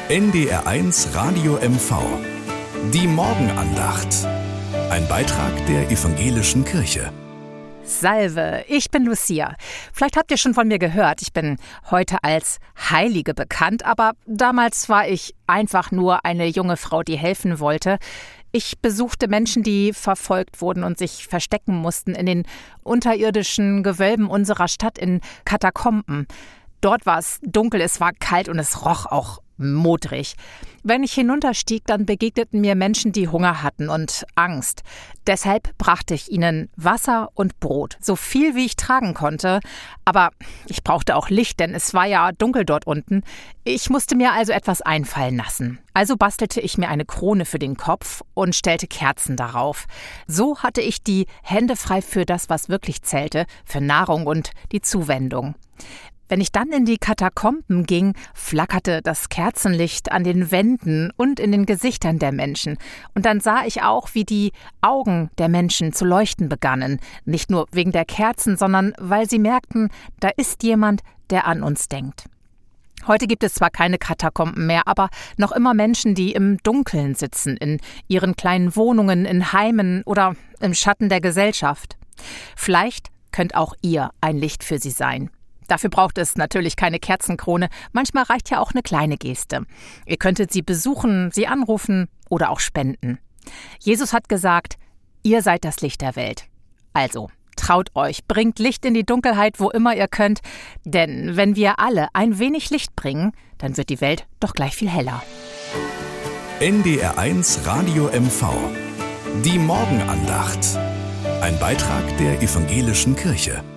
NDR1 Radio MV. Die Morgenandacht. Ein Beitrag der Evangelischen Kirche. Salve, ich bin Lucia. Vielleicht habt ihr schon von mir gehört, ich bin heute als Heilige bekannt, aber damals war ich einfach nur eine junge Frau, die helfen wollte. Ich besuchte Menschen, die verfolgt wurden und sich verstecken mussten in den unterirdischen Gewölben unserer Stadt in Katakomben. Dort war es dunkel, es war kalt und es roch auch modrig. Wenn ich hinunterstieg, dann begegneten mir Menschen, die Hunger hatten und Angst. Deshalb brachte ich ihnen Wasser und Brot, so viel wie ich tragen konnte. Aber ich brauchte auch Licht, denn es war ja dunkel dort unten. Ich musste mir also etwas einfallen lassen. Also bastelte ich mir eine Krone für den Kopf und stellte Kerzen darauf. So hatte ich die Hände frei für das, was wirklich zählte, für Nahrung und die Zuwendung. Wenn ich dann in die Katakomben ging, flackerte das Kerzenlicht an den Wänden und in den Gesichtern der Menschen. Und dann sah ich auch, wie die Augen der Menschen zu leuchten begannen. Nicht nur wegen der Kerzen, sondern weil sie merkten, da ist jemand, der an uns denkt. Heute gibt es zwar keine Katakomben mehr, aber noch immer Menschen, die im Dunkeln sitzen, in ihren kleinen Wohnungen, in Heimen oder im Schatten der Gesellschaft. Vielleicht könnt auch ihr ein Licht für sie sein. Dafür braucht es natürlich keine Kerzenkrone. Manchmal reicht ja auch eine kleine Geste. Ihr könntet sie besuchen, sie anrufen oder auch spenden. Jesus hat gesagt, ihr seid das Licht der Welt. Also, traut euch, bringt Licht in die Dunkelheit, wo immer ihr könnt. Denn wenn wir alle ein wenig Licht bringen, dann wird die Welt doch gleich viel heller. NDR1 Radio MV. Die Morgenandacht. Ein Beitrag der Evangelischen Kirche.